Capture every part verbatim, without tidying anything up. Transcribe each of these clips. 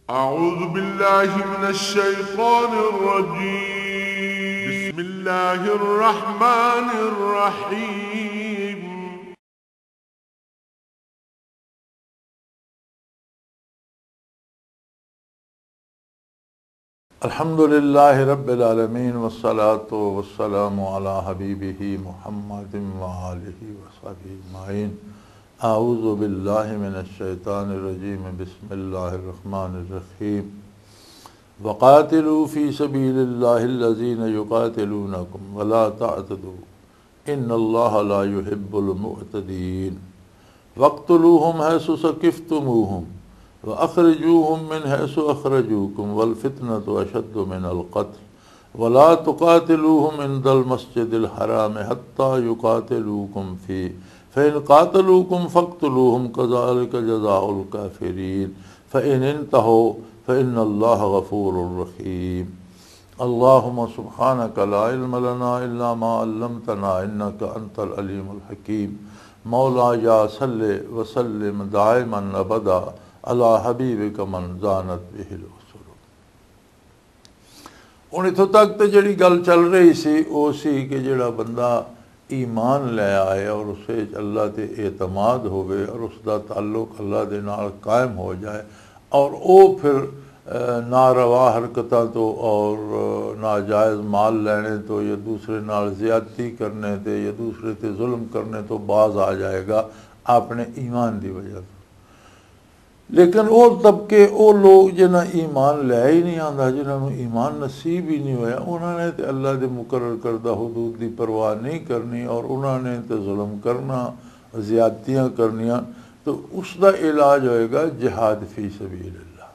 أعوذ بالله من الشيطان الرجيم بسم الله الرحمن الرحيم अल्हम्दुलिल्लाहि रब्बिल आलमीन वस्सलातु वस्सलामु अला हबीबिही मुहम्मदिन व आलिहि व सहबिहि अजमईन। अऊज़ु बिल्लाहि मिनश शैतानिर रजीम बिस्मिल्लाहिर रहमानिर रहीम। वक़ातिलू फ़ी सबीलिल्लाहिल्लज़ीना युक़ातिलूनकुम वला तअतदू इन्नल्लाहा ला युहिब्बुल मुअतदीन। वक़्तुलूहुम हैसु सक़िफ़्तुमूहुम व अख़रिजूहुम मिन हैसु अख़रजूकुम वल फ़ितनतु अशद्दु मिनल क़त्ल वला तुक़ातिलूहुम इंदल मस्जिदिल हराम हत्ता युक़ातिलूकुम फ़ीह फ़इन क़ातलूकुम फ़क़्तुलूहुम कज़ालिका जज़ाउल काफ़िरीन फ़इन इंतहू फ़इन्नल्लाह गफ़ूरुर रहीम। अल्लाहुम्मा सुब्हानका ला इल्म लना इल्ला मा अल्लमतना इन्नका अंतल अलीमुल हकीम। मौला या सल्ले व सल्लिम दाइमन अबदा अला हबीबिका मन ज़ानत बिहिल उसुल। हुण इत्थों तक तो जिहड़ी गल चल रही सी वो सी कि जिहड़ा बंदा ईमान लै आए और उस अल्लाह ते एतमाद होवे और उसका ताल्लुक अल्लाह दे नाल कायम हो जाए और वो फिर नारवा हरकतां तो और नाजायज़ माल लैने तो या दूसरे नाल ज़्यादती करने ते या दूसरे ते जुल्म करने तो बाज आ जाएगा अपने ईमान की वजह से। लेकिन वो तबके वो लोग जिन्हें ईमान लै ही नहीं आता, जिन्होंने ईमान नसीब ही नहीं होया, उन्होंने तो अल्लाह के मुकर्रर करदा हुदूद की परवाह नहीं करनी और उन्होंने तो जुल्म करना, ज़्यादतियाँ करनियाँ, तो उसका इलाज होएगा जिहाद फी सबीलिल्लाह।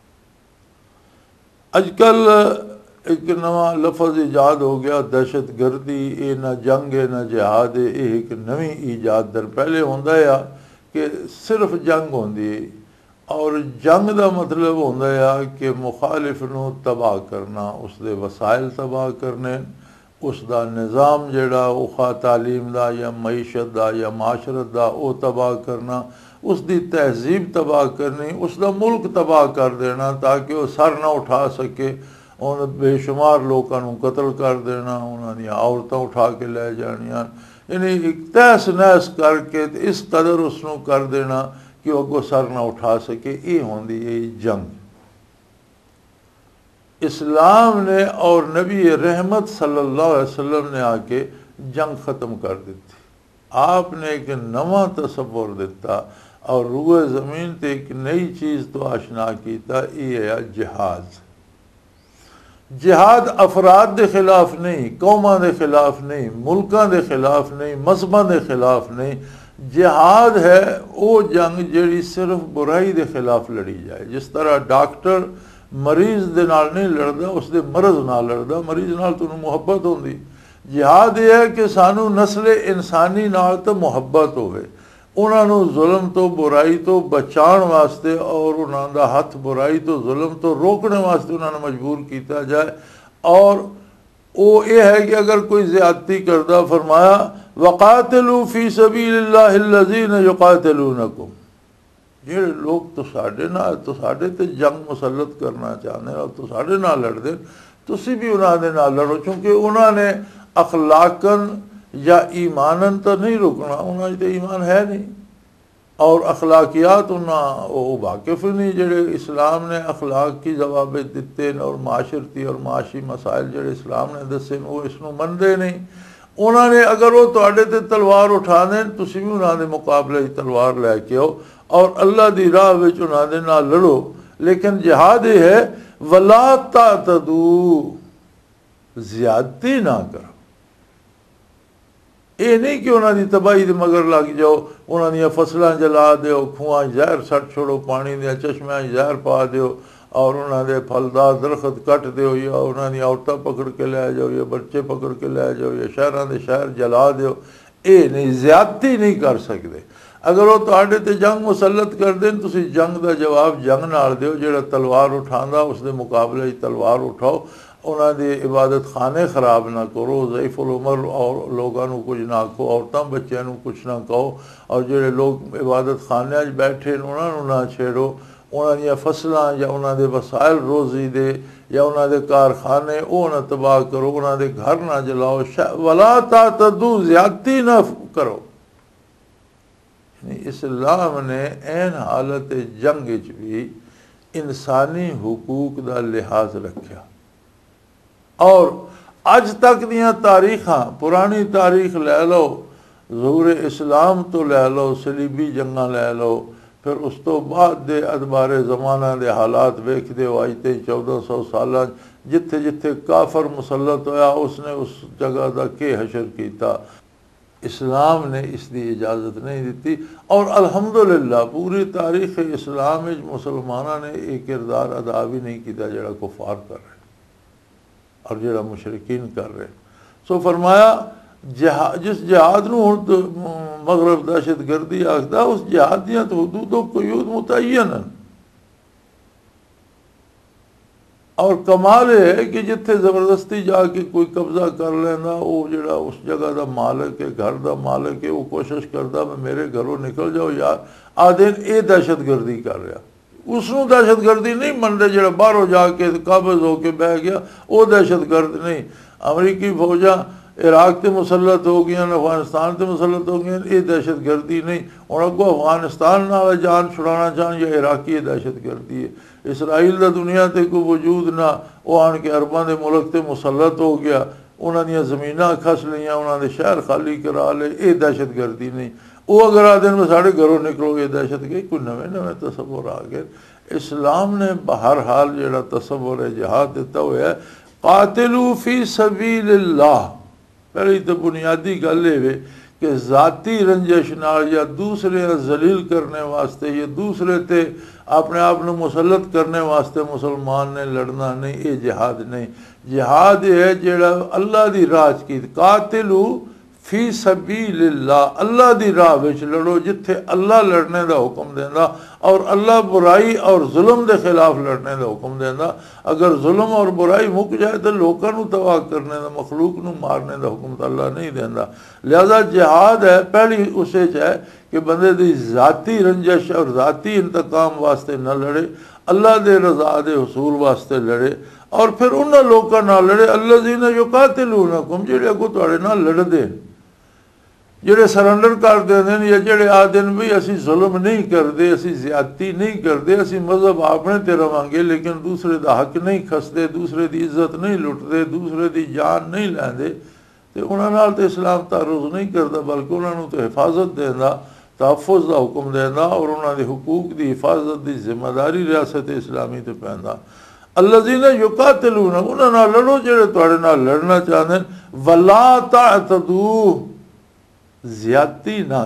अजकल एक नवा लफज ईजाद हो गया दहशत गर्दी। ये ना जंग है ना जिहाद है, ये एक नवी ईजाद दर पहले होंदा है कि सिर्फ जंग होंदी है और जंग का मतलब होंदा है कि मुखालिफ नूं तबाह करना, उसके वसाइल तबाह करने, उसका निज़ाम जिहड़ा वो खा तालीम का या मईशत का या माशरत का वो तबाह करना, उसकी तहजीब तबाह करनी, उसका मुल्क तबाह कर देना ताकि वह सर ना उठा सके। उन बेशुमार लोगों को कतल कर देना, उन्होंने औरतें उठा के लै जानियां, यानी एक तहस नहस करके इस कदर उसनों कर देना कि वह अगों सर ना उठा सके। ये होंदी है जंग। इस्लाम ने और नबी रहमत सल्लल्लाहु अलैहि वसल्लम ने आके जंग ख़त्म कर दी। आपने एक नवा तसव्वुर दिता और रूए ज़मीन ते एक नई चीज़ तो आशना कीता, ये है जिहाद। जिहाद अफराद के खिलाफ नहीं, कौमां के खिलाफ नहीं, मुल्कां के खिलाफ नहीं, मजहबां के खिलाफ नहीं। जिहाद है वो जंग जिहड़ी सिर्फ बुराई के खिलाफ लड़ी जाए। जिस तरह डॉक्टर मरीज दे नाल नहीं लड़दा, उसके मरज़ नाल लड़दा, मरीज नाल तूं मुहब्बत होंदी। जिहाद यह है कि सानू नस्ल इंसानी नाल तो मुहब्बत होवे, उन्होंने जुल्म तो बुराई तो बचाण वास्ते और उन्होंने हथ बुराई तो जुल्म तो रोकने वास्ते उन्होंने मजबूर किया जाए। और वो ये है कि अगर कोई ज़्यादती करदा, फरमाया वक़ातिलू फ़ी सबीलिल्लाहिल्लज़ीना युक़ातिलूनकुम। जिहड़े लोग तो साडे नाल तो साडे ते जंग मुसल्लत करना चाहते हैं और तो साडे नाल लड़दे, तुसी भी उन्होंने नाल लड़ो, क्योंकि उन्होंने अखलाकन या ईमानन तो नहीं रुकना, उन्होंने तो ईमान है नहीं और अखलाकियात उन्हें वो वाकिफ नहीं। जेडे इस्लाम ने अखलाक की जवाब दिते और माशरती और माशी मसाइल जेडे इस्लाम ने दसे वो इसनों मनते नहीं। उन्होंने अगर वो तुहाडे ते तलवार उठा दें, तुसी भी उन्होंने मुकाबले तलवार लैके आओ और अल्लाह की राह विच उन्होंने नाल लड़ो। लेकिन जिहाद ये है वला तातदू, ज्यादती ना करो। ये नहीं कि उन्होंने तबाही के मगर लग जाओ, उन्होंने फसलां जला दो, खूह जहर सट छोड़ो, पानी दिया चश्मियां जहर पा दो और उन्होंने फलदार दरखत कट दो या उन्होंने औरतां पकड़ के लै जाओ या बच्चे पकड़ के लै जाओ या शहरों के शहर जला दो। ये नहीं, ज्यादती नहीं कर सकते। अगर वो तुहाडे ते जंग मुसल्लत कर देन, तुसी जंग का जवाब जंग नाल दिओ। जिहड़ा तलवार उठांदा उसके मुकाबले तलवार उठाओ। उन्होंने इबादत खाने खराब ना करो, ज़ईफ़ुल उमर और लोगों को कुछ ना कहो, औरतों बच्चों को कुछ ना कहो और जोड़े लोग इबादत खाने बैठे उन्होंने ना छेड़ो। ਉਹਨਾਂ ਦੀਆਂ ਫਸਲਾਂ ਜਾਂ ਉਹਨਾਂ ਦੇ ਵਸਾਇਲ ਰੋਜ਼ੀ ਦੇ ਜਾਂ ਉਹਨਾਂ ਦੇ ਕਾਰਖਾਨੇ ਉਹ ਨਾ ਤਬਾਹ ਕਰੋ, ਉਹਨਾਂ ਦੇ ਘਰ ਨਾ ਜਲਾਓ, ਵਲਾ ਤਾਤਦੂ ਜ਼ਿਆਦਤੀ ਨਾ ਕਰੋ। ਇਸਲਾਮ ਨੇ ਐਨ ਹਾਲਤ ਜੰਗ ਵਿੱਚ ਵੀ ਇਨਸਾਨੀ ਹਕੂਕ ਦਾ ਲਿਹਾਜ਼ ਰੱਖਿਆ। ਔਰ ਅੱਜ ਤੱਕ ਦੀਆਂ ਤਾਰੀਖਾਂ, ਪੁਰਾਣੀ ਤਾਰੀਖ ਲੈ ਲਓ, ਜ਼ਹੂਰ ਇਸਲਾਮ ਤੋਂ ਲੈ ਲਓ, ਸਲੀਬੀ ਜੰਗਾਂ ਲੈ ਲਓ, ਫਿਰ ਉਸ ਤੋਂ ਬਾਅਦ ਦੇ ਅਦਬਾਰੇ ਜ਼ਮਾਨਾ ਦੇ ਹਾਲਾਤ ਵੇਖਦੇ ਹੋ, ਅੱਜ ਤੇ ਚੌਦਾਂ ਸੌ ਸਾਲਾਂ ਜਿੱਥੇ ਜਿੱਥੇ ਕਾਫਰ ਮੁਸਲਤ ਹੋਇਆ ਉਸਨੇ ਉਸ ਜਗ੍ਹਾ ਦਾ ਕੀ ਹਸ਼ਰ ਕੀਤਾ। ਇਸਲਾਮ ਨੇ ਇਸ ਦੀ ਇਜਾਜ਼ਤ ਨਹੀਂ ਦਿੱਤੀ। ਔਰ ਅਲਹਮਦੁਲਿਲਾ ਪੂਰੀ ਤਾਰੀਖ ਇਸਲਾਮ ਵਿੱਚ ਮੁਸਲਮਾਨਾਂ ਨੇ ਇਹ ਕਿਰਦਾਰ ਅਦਾ ਵੀ ਨਹੀਂ ਕੀਤਾ ਜਿਹੜਾ ਕੁਫਾਰ ਕਰ ਰਹੇ ਔਰ ਜਿਹੜਾ ਮੁਸ਼ਰਿਕੀਨ ਕਰ ਰਹੇ। ਸੋ ਫਰਮਾਇਆ ਜਿਹਾ ਜਿਸ ਜਿਹਾਦ ਨੂੰ ਹੁਣ ਮਗਰਬ ਦਹਿਸ਼ਤਗਰਦੀ ਆਖਦਾ, ਉਸ ਜਿਹਾਦ ਦੀਆਂ ਤਾਂ ਹਦੂਦ ਕਯੂਦ ਮੁਤਅਯਨ ਹਨ। ਔਰ ਕਮਾਲ ਇਹ ਹੈ ਕਿ ਜਿੱਥੇ ਜ਼ਬਰਦਸਤੀ ਜਾ ਕੇ ਕੋਈ ਕਬਜ਼ਾ ਕਰ ਲੈਂਦਾ, ਉਹ ਜਿਹੜਾ ਉਸ ਜਗ੍ਹਾ ਦਾ ਮਾਲਕ ਹੈ, ਘਰ ਦਾ ਮਾਲਕ ਹੈ, ਉਹ ਕੋਸ਼ਿਸ਼ ਕਰਦਾ ਮੈਂ ਮੇਰੇ ਘਰੋਂ ਨਿਕਲ ਜਾਓ ਯਾਰ, ਆਦੇ ਇਹ ਦਹਿਸ਼ਤਗਰਦੀ ਕਰ ਰਿਹਾ। ਉਸਨੂੰ ਦਹਿਸ਼ਤਗਰਦੀ ਨਹੀਂ ਮੰਨਦੇ ਜਿਹੜਾ ਬਾਹਰੋਂ ਜਾ ਕੇ ਕਾਬਜ਼ ਹੋ ਕੇ ਬਹਿ ਗਿਆ, ਉਹ ਦਹਿਸ਼ਤਗਰਦ ਨਹੀਂ। ਅਮਰੀਕੀ ਫੌਜਾਂ ਇਰਾਕ ਤੇ ਮੁਸਲਤ ਹੋ ਗਈਆਂ, ਅਫਗਾਨਿਸਤਾਨ ਤੇ ਮੁਸਲਤ ਹੋ ਗਈਆਂ, ਇਹ ਦਹਿਸ਼ਤਗਰਦੀ ਨਹੀਂ। ਹੁਣ ਅੱਗੋਂ ਅਫਗਾਨਿਸਤਾਨ ਨਾਲ ਜਾਨ ਛੁਡਾਉਣਾ ਚਾਹਣ ਜਾਂ ਇਰਾਕੀ ਦਹਿਸ਼ਤਗਰਦੀ ਹੈ। ਇਸਰਾਈਲ ਦਾ ਦੁਨੀਆ ਤੇ ਕੋਈ ਵਜੂਦ ਨਾ, ਉਹ ਆਣ ਕੇ ਅਰਬਾਂ ਦੇ ਮੁਲਕ ਤੇ ਮੁਸਲਤ ਹੋ ਗਿਆ, ਉਹਨਾਂ ਦੀਆਂ ਜ਼ਮੀਨਾਂ ਖਸ ਲਈਆਂ, ਉਹਨਾਂ ਦੇ ਸ਼ਹਿਰ ਖਾਲੀ ਕਰਾ ਲਏ, ਇਹ ਦਹਿਸ਼ਤਗਰਦੀ ਨਹੀਂ। ਉਹ ਅਗਰ ਆਦੇ ਨੇ ਸਾਡੇ ਘਰੋਂ ਨਿਕਲੋਗੇ ਦਹਿਸ਼ਤਗਰਦੀ, ਕੋਈ ਨਵੇਂ ਨਵੇਂ ਤਸਵੁਰ ਆ ਗਏ। ਇਸਲਾਮ ਨੇ ਬਹਰ ਹਾਲ ਜਿਹੜਾ ਤਸਵੁਰ ਹੈ ਜਿਹਾਦ ਦਿੱਤਾ ਹੋਇਆ, ਕਾਤਿਲੂ ਫੀ ਸਬੀਲਿल्लाह। ਪਹਿਲੀ ਤਾਂ ਬੁਨਿਆਦੀ ਗੱਲ ਇਹ ਵੇ ਕਿ ਜ਼ਾਤੀ ਰੰਜਿਸ਼ ਨਾਲ ਜਾਂ ਦੂਸਰੇ ਜ਼ਲੀਲ ਕਰਨੇ ਵਾਸਤੇ ਜਾਂ ਦੂਸਰੇ ਤੇ ਆਪਣੇ ਆਪ ਨੂੰ ਮੁਸਲਤ ਕਰਨੇ ਵਾਸਤੇ ਮੁਸਲਮਾਨ ਨੇ ਲੜਨਾ ਨਹੀਂ, ਇਹ ਜਿਹਾਦ ਨਹੀਂ। ਜਿਹਾਦ ਇਹ ਹੈ ਜਿਹੜਾ ਅੱਲਾ ਦੀ ਰਾਹ 'ਚ ਕੀ, ਕਾਤਿਲੂ ਫੀ ਸਬੀਲਿल्लाह, ਅੱਲਾ ਦੀ ਰਾਹ ਵਿੱਚ ਲੜੋ ਜਿੱਥੇ ਅੱਲਾ ਲੜਨੇ ਦਾ ਹੁਕਮ ਦਿੰਦਾ ਔਰ ਅੱਲਾ ਬੁਰਾਈ ਔਰ ਜ਼ੁਲਮ ਦੇ ਖਿਲਾਫ ਲੜਨੇ ਦਾ ਹੁਕਮ ਦਿੰਦਾ। ਅਗਰ ਜ਼ੁਲਮ ਔਰ ਬੁਰਾਈ ਮੁੱਕ ਜਾਏ ਤਾਂ ਲੋਕਾਂ ਨੂੰ ਤਬਾਹ ਕਰਨੇ ਦਾ, ਮਖਲੂਕ ਨੂੰ ਮਾਰਨੇ ਦਾ ਹੁਕਮ ਤਾਂ ਅੱਲਾ ਨਹੀਂ ਦਿੰਦਾ। ਲਿਹਾਜ਼ਾ ਜਿਹਾਦ ਹੈ ਪਹਿਲੀ ਉਸੇ 'ਚ ਹੈ ਕਿ ਬੰਦੇ ਦੀ ਜ਼ਾਤੀ ਰੰਜਿਸ਼ ਔਰ ਜ਼ਾਤੀ ਇੰਤਕਾਮ ਵਾਸਤੇ ਨਾ ਲੜੇ, ਅੱਲਾ ਦੇ ਰਜ਼ਾ ਦੇ ਹਸੂਲ ਵਾਸਤੇ ਲੜੇ। ਔਰ ਫਿਰ ਉਹਨਾਂ ਲੋਕਾਂ ਨਾਲ ਲੜੇ ਅੱਲਜ਼ੀਨਾ ਯੁਕਾਤਿਲੂਨਕੁਮ, ਜਿਹੜੇ ਅੱਗੋਂ ਤੁਹਾਡੇ ਨਾਲ ਲੜਦੇ, ਜਿਹੜੇ ਸਰੈਂਡਰ ਕਰ ਦਿੰਦੇ ਨੇ, ਜਾਂ ਜਿਹੜੇ ਆਖਦੇ ਨੇ ਵੀ ਅਸੀਂ ਜ਼ੁਲਮ ਨਹੀਂ ਕਰਦੇ, ਅਸੀਂ ਜ਼ਿਆਦਤੀ ਨਹੀਂ ਕਰਦੇ, ਅਸੀਂ ਮਜ਼ਹਬ ਆਪਣੇ ਤੇ ਰਵਾਂਗੇ ਲੇਕਿਨ ਦੂਸਰੇ ਦਾ ਹੱਕ ਨਹੀਂ ਖਸਦੇ, ਦੂਸਰੇ ਦੀ ਇੱਜ਼ਤ ਨਹੀਂ ਲੁੱਟਦੇ, ਦੂਸਰੇ ਦੀ ਜਾਨ ਨਹੀਂ ਲੈਂਦੇ, ਤੇ ਉਹਨਾਂ ਨਾਲ ਤਾਂ ਇਸਲਾਮ ਤਾਰੁਜ਼ ਨਹੀਂ ਕਰਦਾ ਬਲਕਿ ਉਹਨਾਂ ਨੂੰ ਤਾਂ ਹਿਫਾਜ਼ਤ ਦੇਂਦਾ, ਤਹਫੁਜ਼ ਦਾ ਹੁਕਮ ਦੇਂਦਾ ਔਰ ਉਹਨਾਂ ਦੇ ਹਕੂਕ ਦੀ ਹਿਫਾਜ਼ਤ ਦੀ ਜ਼ਿੰਮੇਦਾਰੀ ਰਿਆਸਤ ਇਸਲਾਮੀ ਤੇ ਪੈਂਦਾ। ਅੱਲਜ਼ੀਨਾ ਯੁਕਾਤਿਲੂਨ, ਉਹਨਾਂ ਨਾਲ ਲੜੋ ਜਿਹੜੇ ਤੁਹਾਡੇ ਨਾਲ ਲੜਨਾ ਚਾਹੁੰਦੇ, ਵਲਾ ਤਾਤਦੂ, ਜ਼ਿਆਦਤੀ ਨਾ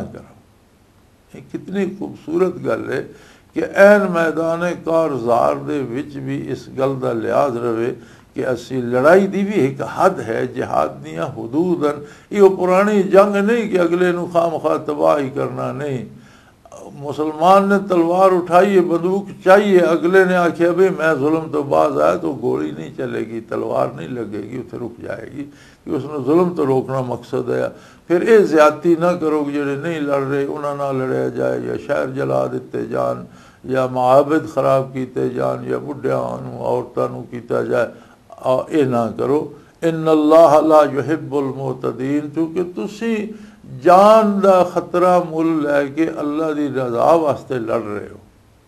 ਕਰੋ। ਇਹ ਕਿਤਨੀ ਖੂਬਸੂਰਤ ਗੱਲ ਹੈ ਕਿ ਐਨ ਮੈਦਾਨ ਕਾਰਜ਼ਾਰ ਦੇ ਵਿੱਚ ਵੀ ਇਸ ਗੱਲ ਦਾ ਲਿਹਾਜ਼ ਰਵੇ ਕਿ ਅਸੀਂ ਲੜਾਈ ਦੀ ਵੀ ਇੱਕ ਹੱਦ ਹੈ, ਜਿਹਾਦ ਦੀਆਂ ਹਦੂਦ ਹਨ। ਇਹ ਪੁਰਾਣੀ ਜੰਗ ਨਹੀਂ ਕਿ ਅਗਲੇ ਨੂੰ ਖਾਮਖਾ ਤਬਾਹ ਹੀ ਕਰਨਾ ਨਹੀਂ। मुसलमान ने तलवार उठाई है, बंदूक चाहिए, अगले ने आखिया भाई मैं जुल्म तो बाज आया तो गोली नहीं चलेगी, तलवार नहीं लगेगी, उसे रुक जाएगी कि उसने जुल्म तो रोकना मकसद है। फिर ये ज्यादती ना करो कि जेडे नहीं लड़ रहे उन्होंने ना लड़िया जाए, या शहर जला दिते जान, या माबद खराब किए जान, या बुढ़िया औरतों किया जाए, ये ना करो। इन्ना अल्लाह ला युहिब्बुल मुअतदीन, क्योंकि तुसी जान का खतरा मुल लैके अल्लाह की रजा वास्ते लड़ रहे हो,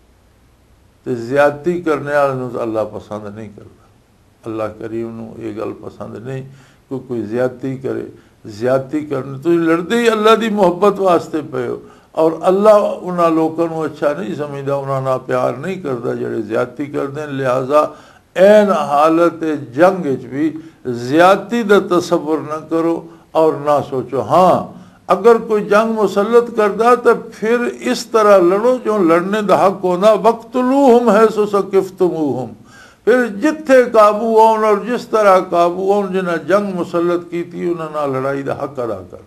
तो ज्यादती करने वाले तो अल्लाह पसंद नहीं करता। अल्लाह करीम नूं ये गल पसंद नहीं कि कोई ज्यादती करे। ज्यादती करने तुम लड़ते ही अल्लाह की मुहब्बत वास्ते पे हो, और अल्लाह उन्होंने लोगों को अच्छा नहीं समझता, उन्होंने प्यार नहीं करता जेडे ज्यादती करते हैं। लिहाजा ऐन हालत जंग भी ज्यादती का तसव्वुर न करो और ना सोचो। हाँ, अगर कोई जंग मुसलत करता तो फिर इस तरह लड़ो जो लड़ने का हक होना, वक्तलूहुम है सो सकिफ्तमूहुम, फिर जिथे काबू आउन और जिस तरह काबू आउन जिन्हें जंग मुसलत की थी उन्होंने लड़ाई का हक अदा कर।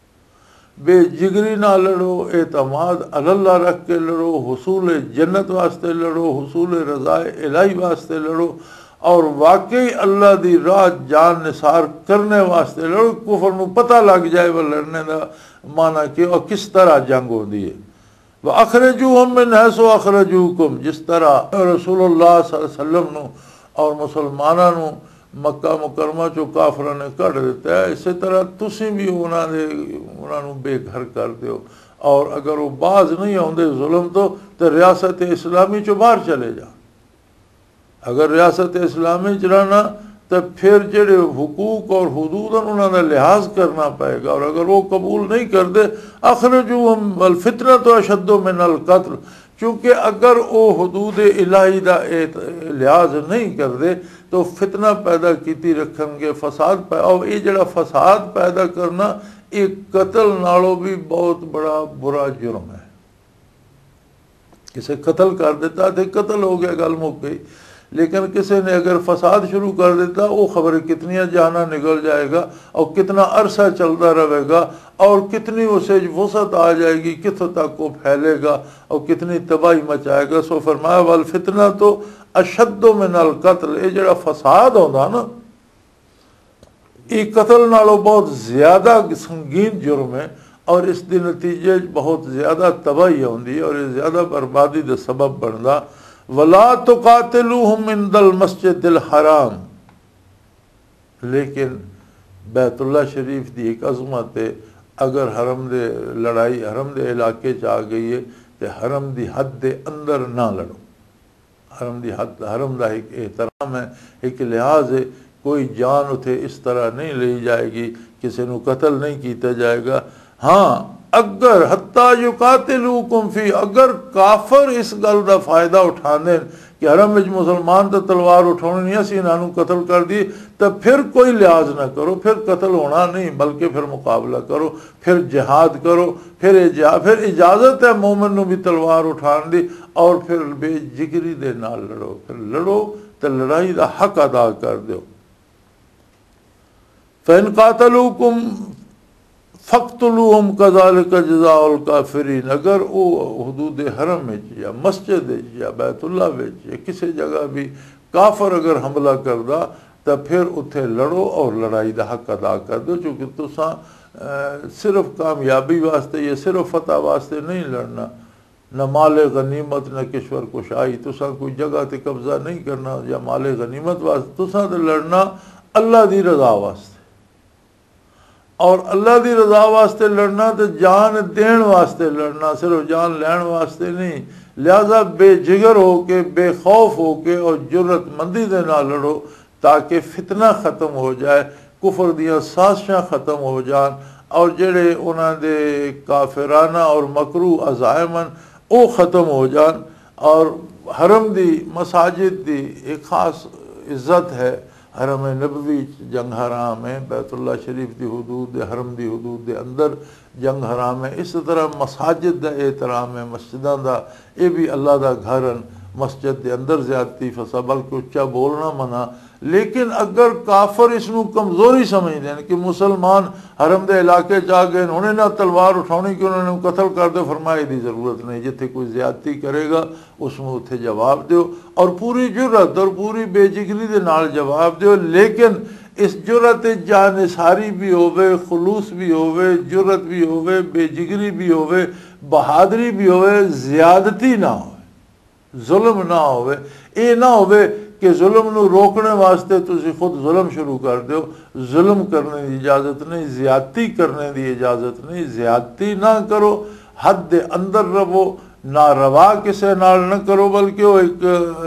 बेजिगरी ना लड़ो, एतमाद अल्लाह रख के लड़ो, हुसूल जन्नत वास्ते लड़ो, हुसूल रज़ाए इलाही वास्ते लड़ो, और वाकई अल्लाह की राह जान निसार करने वास्ते लड़ो। कुफर नूं पता लग जाए वह लड़ने का माना कि और किस तरह जंग होती है। व अखरजूहुम मिन हैसु अखरजूकुम, जिस तरह रसूलुल्लाह सल्लल्लाहु अलैहि वसल्लम ਨੂੰ और मुसलमानों ਨੂੰ मक्का मुकरमा चो काफर ने कढ़ दिता है, इस तरह तुसी भी उन्होंने उन्होंने बेघर कर दो। और अगर वो बाज नहीं आते जुल्म तो तो रियासत इस्लामी चो बाहर चले जा। अगर रियासत इस्लामी च रहना तो फिर जेड़े हुकूक और हुदूद उन्होंने लिहाज करना पएगा। और अगर वो कबूल नहीं करते, अखरजूहुम वल फितना तो अशद्दु मिनल कत्ल, चूँकि अगर वो हदूद इलाही का लिहाज नहीं करते तो फितना पैदा की रखेंगे, फसाद पै और ये जड़ा फसाद पैदा करना एक कतल नालों भी बहुत बड़ा बुरा जुर्म है। किसे कतल कर देता तो कतल हो गया, गल मुक गई। लेकिन किसी ने अगर फसाद शुरू कर देता, वो खबर कितनी जाना निकल जाएगा और कितना अरसा चलता रहेगा और कितनी उसे वसत आ जाएगी, कितों तक वो फैलेगा और कितनी तबाही मचाएगा। सो फरमाया वल फितना तो अशद्दु मिनल कत्ल, ये जड़ा फसाद होता ना ये कत्ल नालों बहुत ज़्यादा संगीन जुर्म है और इस दे नतीजे बहुत ज़्यादा तबाही होती है और ज़्यादा बर्बादी का सबब बनता। वला तुकातिलूहुम इंदल मस्जिदिल हराम, लेकिन बैतुल्ला शरीफ की एक अजमत है, अगर हरम दे लड़ाई हरम दे इलाके च आ गई है तो हरम की हद के अंदर ना लड़ो। हरम की हद हरम का एक एहतराम है, एक लिहाज है, कोई जान उथे इस तरह नहीं ली जाएगी, किसी को कत्ल नहीं किया जाएगा। हाँ अगर हत्ता युकातिलूकुम फी, अगर काफर इस गल का फायदा उठाने कि हरम विच मुसलमान तो तलवार उठानी नहीं, असीं इन्हां कतल कर दी, तो फिर कोई लिहाज ना करो, फिर कतल होना नहीं बल्कि फिर मुकाबला करो, फिर जिहाद करो, फिर इजा फिर इजाज़त है मोमिन नूं भी तलवार उठाने दी और फिर बेजिगरी दे नाल लड़ो। फिर लड़ो तो लड़ाई का हक अदा कर दो। फ़इन कातलूकुम फ़क़्तुलूहुम कज़ालिका जज़ाउल काफ़िरीन, अगर वो हुदूद हरम में या मस्जिद या बैतुल्ला में या किसी जगह भी काफर अगर हमला करदा तो फिर उत्थे लड़ो और लड़ाई का हक अदा कर दो। चूँकि तुसा सिर्फ कामयाबी वास्ते या सिर्फ फतह वास्ते नहीं लड़ना, न माले गनीमत न किश्वर कुशाई, तुसा कोई जगह ते कब्जा नहीं करना या माले गनीमत वास्ते, तुसा तो लड़ना अल्लाह की रज़ा वास्ते। और अल्लाह की रज़ा वास्ते लड़ना तो जान देन वास्ते लड़ना, सिर्फ जान लैन वास्ते नहीं। लिहाजा बेजिगर हो के बेखौफ हो के और जुर्रतमंदी दे नाल लड़ो ताकि फितना ख़त्म हो जाए, कुफर दियाँ साजिशां ख़त्म हो जान और जेड़े उन्हां दे काफिराना और मकरू अज़ाइमन वो ख़त्म हो जान। और हरम दी मसाजिद दी एक ख़ास इज़्ज़त है, हरम नबवी जंग हराम है, बैतुल्ला शरीफ की हदूद हरम की हदूद के अंदर जंग हराम है। इस तरह मसाजिद का एहतराम है, मस्जिदों का, ये भी अल्लाह का घर हैं, मस्जिद के अंदर ज्यादती फसा बल्कि उच्चा बोलना मना। लेकिन अगर काफर इसनू कमज़ोरी समझते हैं कि मुसलमान हरम के इलाके च आ गए, उन्हें ना तलवार उठानी कि उन्होंने कतल कर दो, फरमाए की ज़रूरत नहीं, जिथे कोई ज्यादती करेगा उसमें उत्थे जवाब दो और पूरी जुर्रत और पूरी बेजिगरी के नाल जवाब दो। लेकिन इस जुर्रत जानिसारी भी होवे, खुलूस भी होवे, जुर्रत भी होवे, बेजिगरी भी होवे, बहादुरी भी होवे, ज्यादती ना हो, जुल्म ना होवे। ये ना होवे कि जुल्म नूं रोकने वास्ते तुसीं खुद जुल्म शुरू कर दो, जुल्म करने की इजाज़त नहीं, ज़्यादती करने की इजाज़त नहीं, ज़्यादती ना करो, हद दे अंदर रहो, ना रवा किसे नाल न करो। बल्कि वो एक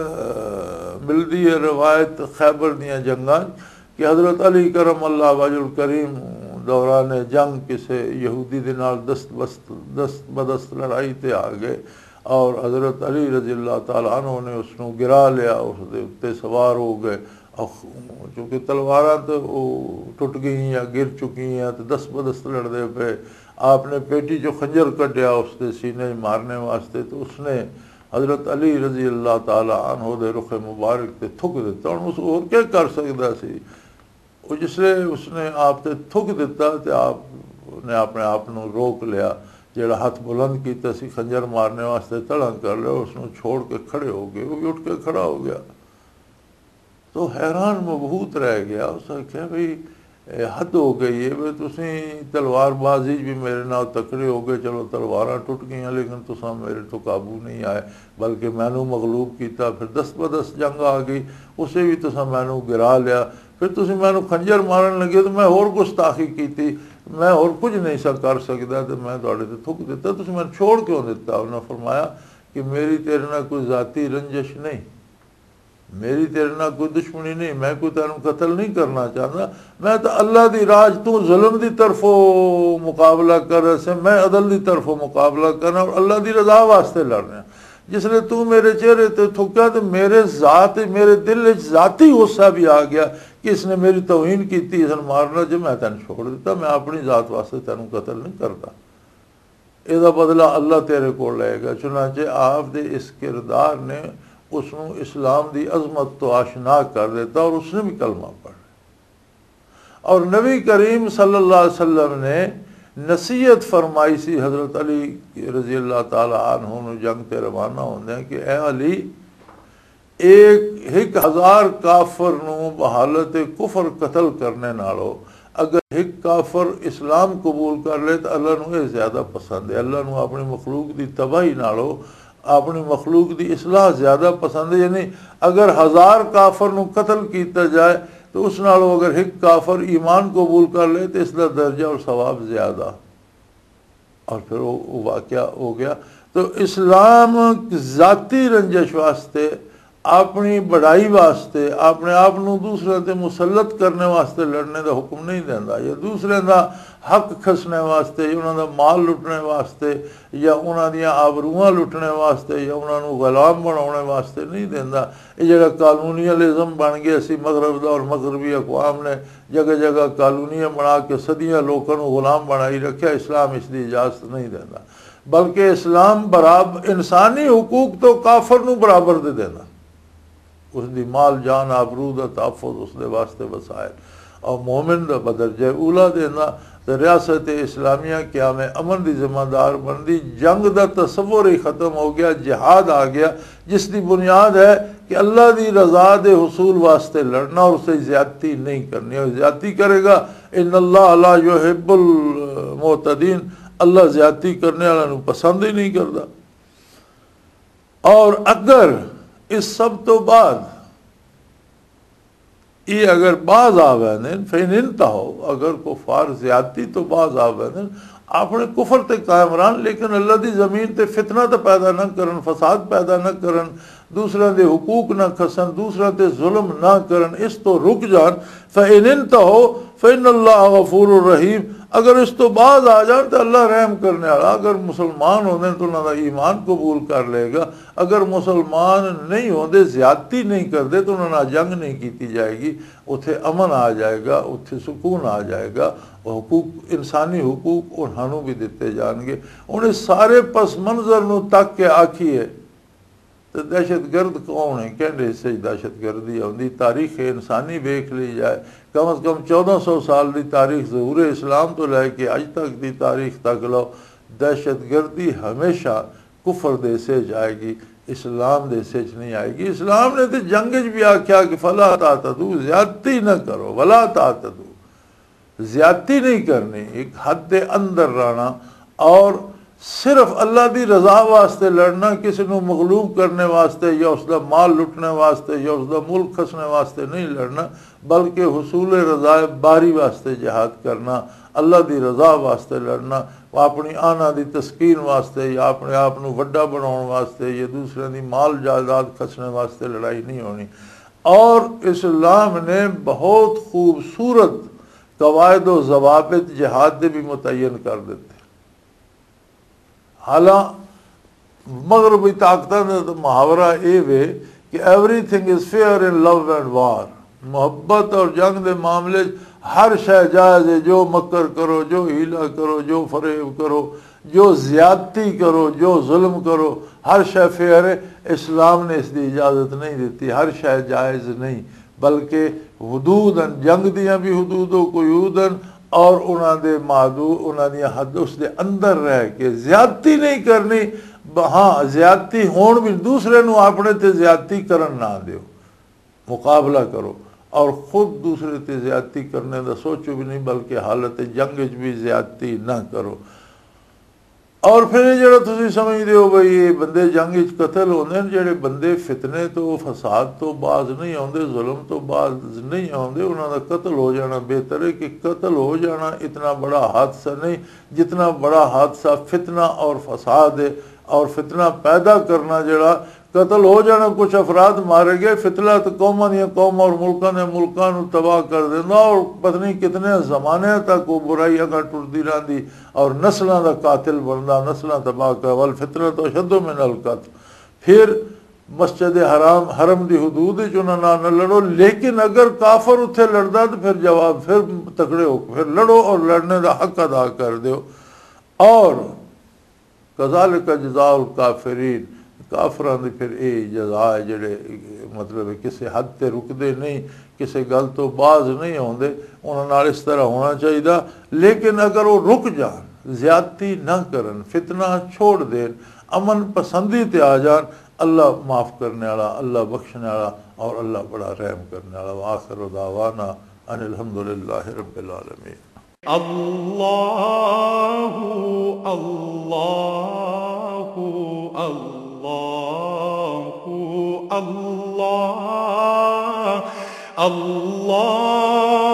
मिलती है रवायत खैबर दियाँ जंगां कि हज़रत अली करम अल्लाह वजुल करीम दौरान जंग किसी यहूदी दे नाल दस्त बस्त दस्त बदस्त लड़ाई ते आ गए और हज़रत अली रज़ी अल्लाह तआला अन्हु ने उसनों गिरा लिया, उसके उत्ते सवार हो गए। और चूँकि तलवारां तो वो टुट गई या गिर चुकी हैं तो दस बदस्त लड़ते पे, आपने पेटी जो खंजर कढ़िया उसके सीने मारने वास्ते, तो उसने हज़रत अली रज़ी अल्लाह तआला अन्हु दे रुख मुबारक ते थुक दिता। हुण उस होर क्या कर सकता सी, वो जिसले उसने आप ते थुक दिता तो आपने अपने आप नूं रोक लिया, जेड़ा हाथ बुलंद किया सी खंजर मारने वास्ते तड़ा कर लिया, उसनों छोड़ के खड़े हो गए, वो भी उठ के खड़ा हो गया। तो हैरान मबहूत रह गया, उसने कहा भाई हद हो गई है भी तुसी तलवारबाजी भी मेरे नाल तकड़े हो गए, चलो तलवारां टुट गई लेकिन तुसा मेरे तो काबू नहीं आए, बल्कि मैनू मगलूब किया, फिर दस बदस जंग आ गई, उसे भी तुसा मैनू गिरा लिया, फिर तुसी मैनू खंजर मारन लगे तो मैं होर गुस्ताखी की, मैं होर कुछ नहीं सा कर सकता, तो मैं तुहाडे ते थुक दिता, तुसी मैनू छोड़ क्यों दिता? उन्हें फरमाया कि मेरी तेरे नाल कोई ज़ाती रंजिश नहीं, मेरी तेरे नाल कोई दुश्मनी नहीं, मैं कोई तेन कतल नहीं करना चाहता, मैं तो अल्लाह की राज तू जुल्म की तरफों मुकाबला कर से मैं अदल की तरफों मुकाबला करना और अल्लाह की रजा वास्ते लड़ना। जिसले तू मेरे चेहरे ते थुक्या तो मेरे जात मेरे दिल जाती गुस्सा भी आ गया कि इसने मेरी तौहीन की, इसने मारना जो मैं तेन छोड़ दिता, मैं अपनी जात वास्ते तेन कतल नहीं करता, इसका बदला अल्लाह तेरे को लेगा। चुनाचे आप दे इस किरदार ने उसनों इस्लाम की अजमत तो आशना कर देता और उसने भी कलमा पढ़। और नबी करीम सल्लल्लाहु अलैहि वसल्लम ने नसीहत फरमाई सी हज़रत अली रज़ी अल्लाह ताला अन्हु नूं जंग ते रवाना होंदे कि ए अली, एक एक हज़ार काफर नूं बहालत कुफर कतल करने नालों अगर एक काफर इस्लाम कबूल कर ले तो अल्लाह नूं ये ज़्यादा पसंद है। अल्लाह नूं अपनी मखलूक की तबाही नालों अपनी मखलूक की इसलाह ज़्यादा पसंद है। यानी अगर हज़ार काफर नूं कतल किया जाए तो उस नालों अगर एक काफर ईमान कबूल कर ले तो इसका दर्जा और सवाब ज़्यादा। और फिर वो वाक़या हो गया। तो इस्लाम ज़ाती रंजिश वास्ते, अपनी बढ़ाई वास्ते, अपने आप को दूसरे ते मुसलत करने वास्ते लड़ने का हुक्म नहीं देता, या दूसरे का हक खसने वास्ते, या उन्होंने माल लुटने वास्ते, या उन्होंने आबरूआं लुटने वास्ते, या उन्होंने गुलाम बनाने वास्ते नहीं देता। ये जरा कानूनीलिज्म बन गया सी मगरब का और मगरबी अकवाम ने जगह जगह कानूनियाँ बना के सदियाँ लोगों को गुलाम बनाई रखा, इस्लाम इसकी इजाजत नहीं देता। बल्कि इस्लाम बराबर इंसानी हुकूक तो काफर नूं बराबर दे देना, उसकी माल जान आबरू का तहफ़ुज़ उसके वास्ते वसायल और मोमिन का बदरजा उला देना। तो रियासत इस्लामिया क्या में अमन की जिम्मेदार बनती, जंग का तस्वुर ही ख़त्म हो गया, जिहाद आ गया जिसकी बुनियाद है कि अल्लाह की रज़ा के हुसूल वास्ते लड़ना और उसे ज़्यादती नहीं करनी। और ज़्यादती करेगा इन्नल्लाह ला युहिब्बुल मुअतदीन, अल्लाह ज़्यादती करने वालों को पसंद ही नहीं करता। और अगर इस सब तो बाद ये अगर बाज आवे फिर हो, अगर कुफार ज्यादती तो बाज आवे अपने कुफर ते कायम रहन, लेकिन अल्लाह की जमीन ते फितना तो पैदा न करन, फसाद पैदा न करन, दूसरों के हुकूक न खसन, दूसरों ते जुल्म ना करन, इस तो रुक जान। फ़इन हो फ़इन्नल्लाह गफ़ूरुर रहीम, अगर इस तो बाद आ जाए तो अल्लाह रहम करने वाला। अगर मुसलमान होंगे तो उन्होंने ईमान कबूल कर लेगा, अगर मुसलमान नहीं होंगे ज्यादती नहीं करते तो उन्होंने जंग नहीं की जाएगी, उत्थे अमन आ जाएगा, उत्थे सुकून आ जाएगा, हुकूक इंसानी हुकूक उन्होंने भी दिते जाएंगे। उन्हें सारे पस मंजर नूं तक के आखिए तो दहशत गर्द कौन है, कहने हिस्से दहशत गर्दी आती। तारीख इंसानी वेख ली जाए, कम अज़ कम चौदह सौ साल की तारीख ज़हूर इस्लाम तो लैके अज तक की तारीख तक लो, दहशत गर्दी हमेशा कुफर देसे जाएगी, इस्लाम देसे च नहीं आएगी। इस्लाम ने तो जंग च भी आख्या कि फला तातदू, ज्यादती न करो, वला तातदू, ज्यादती नहीं करनी, एक हद के अंदर रहना और सिर्फ अल्लाह की रज़ा वास्ते लड़ना, किसी को मगलूब करने वास्ते या उसका माल लुटने वास्ते या उसका मुल्क खसने वास्ते नहीं लड़ना, बल्कि हुसूल रज़ा बारी वास्ते जिहाद करना, अल्लाह की रज़ा वास्ते लड़ना, अपनी आना की तस्कीन वास्ते या अपने आप को वड्डा बनाने वास्ते या दूसरे की माल जायदाद खसने वास्ते लड़ाई नहीं होनी। और इस्लाम ने बहुत खूबसूरत कवायद व ज़वाबित जिहाद के भी मुतय्यन कर देते। हालांकि मगरबी ताकतां दा तो मुहावरा ये वे कि everything is fair in love and war, मुहब्बत और जंग के मामले हर शय जायज़ है, जो मक्कर करो, जो हीला करो, जो फरेब करो, जो ज़्यादती करो, जो जुल्म करो, हर शय फेयर है। इस्लाम ने इसकी इजाज़त नहीं दी, हर शय जायज़ नहीं, बल्कि हुदूदन जंग दियाँ भी हुदूदों को यूदन और उन्होंने मादू उन्होंने हद उसके अंदर रह के ज्यादती नहीं करनी। हाँ, ज्यादती होण भी दूसरे नूं अपने ते ज्यादती करन ना दिओ, मुकाबला करो। और खुद दूसरे ते ज्यादती करने का सोचो भी नहीं, बल्कि हालत जंग च भी ज्यादती ना करो। और फिर जो तुम समझते हो बई ये बंदे जंग च कतल होंगे हैं, जेडे बंदे फितने तो फसाद तो बाज नहीं आते, जुल्म तो बाज नहीं आते, उन्होंने कतल हो जाना बेहतर है कि कतल हो जाना इतना बड़ा हादसा नहीं जितना बड़ा हादसा फितना और फसाद है। और फितना पैदा करना जड़ा कतल हो जाना, कुछ अफराद मारे गए, फितला तो कौमां दी कौम और मुल्कां ने मुल्कां नूं तबाह कर देंदा और पता नहीं कितने ज़माने तक वो बुराई अगर टुरदी रही और नस्लों का कातिल बनता, नस्लों तबाह कर। वल फितरत तो शद्दो मिनल कत्ल। फिर मस्जिद हराम हरम की हदूद उन्होंने न लड़ो, लेकिन अगर काफर उत्थे लड़दा तो फिर जवाब फिर तकड़े हो फिर लड़ो और लड़ने का हक अदा कर दो। और कज़ालिका जज़ाउल काफिरीन, काफरां दी फिर ये जज़ा है जेड़े मतलब किसी हद ते रुकदे नहीं, किसी गल तो बाज नहीं आउंदे, उन्हां नाल इस तरह होना चाहिए। लेकिन अगर वो रुक जान, ज्यादती ना करन, फितना छोड़ देन, अमन पसंदी ते आ जान, अल्लाह माफ़ करने वाला, अल्लाह बख्शने वाला और अल्लाह बड़ा रहम करने वाला। व आखिरु दावाना अनिल हम्दुलिल्लाहि रब्बिल आलमीन। अल्लाहु अल्लाहु अल्लाहु अल्लाह अल्लाह